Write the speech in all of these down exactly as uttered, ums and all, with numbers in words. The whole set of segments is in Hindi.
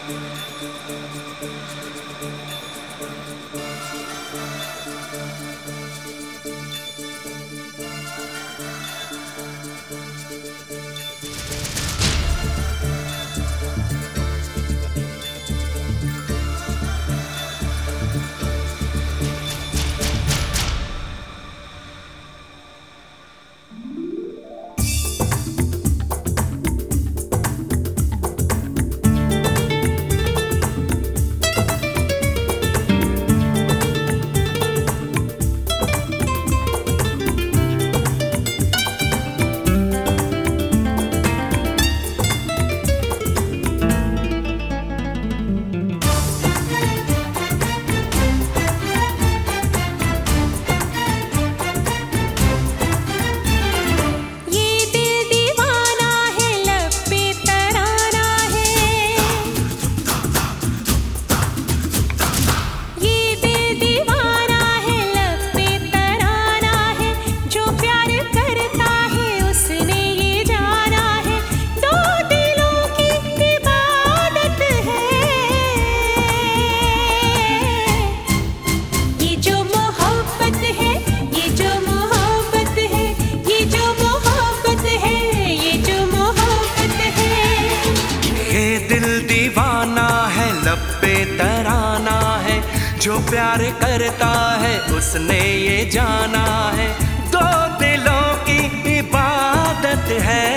जो प्यार करता है उसने ये जाना है, दो दिलों की इबादत है।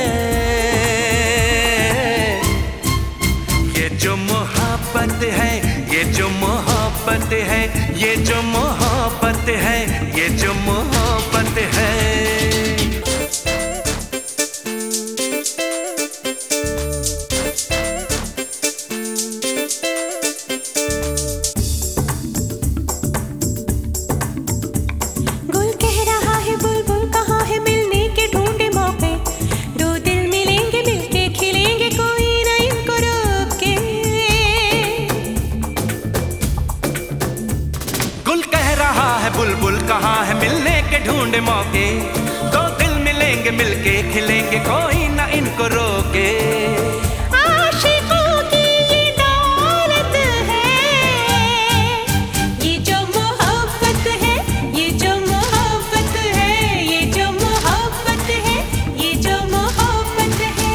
ये जो मोहब्बत है, ये जो मोहब्बत है, ये जो मोहब्बत है, ये जो मोहब्बत है। बुलबुल कहाँ है मिलने के ढूंढे मौके, दो दिल मिलेंगे मिलके खिलेंगे कोई ना इनको रोके। आशिकों की ये दौलत है, ये जो मोहब्बत है, ये जो मोहब्बत है, ये जो मोहब्बत है, ये जो मोहब्बत है।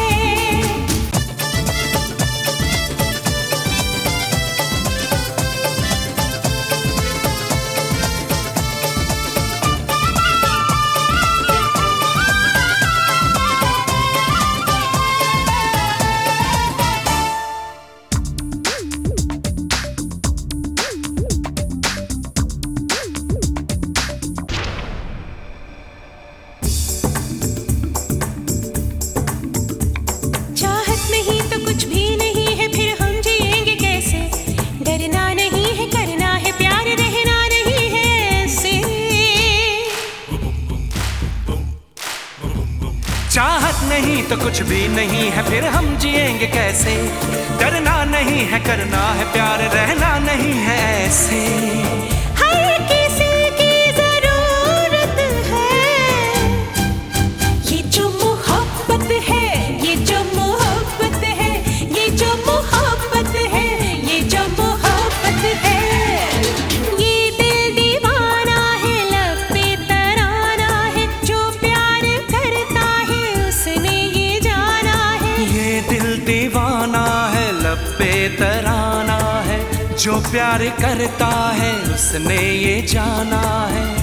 चाहत नहीं तो कुछ भी नहीं है, फिर हम जिएंगे कैसे। डरना नहीं है, करना है प्यार, रहना नहीं है ऐसे। हर किसी की जरूरत है, ये जो मोहब्बत है, ये जो मोहब्बत है, ये जो मोहब्बत है, ये जो मोहब्बत है। ये दिल दीवाना है, लब पे तराना है, जो प्यार करता है उसने ये जाना है। ये दिल दीवाना है, लब पे तराना है, जो प्यार करता है उसने ये जाना है।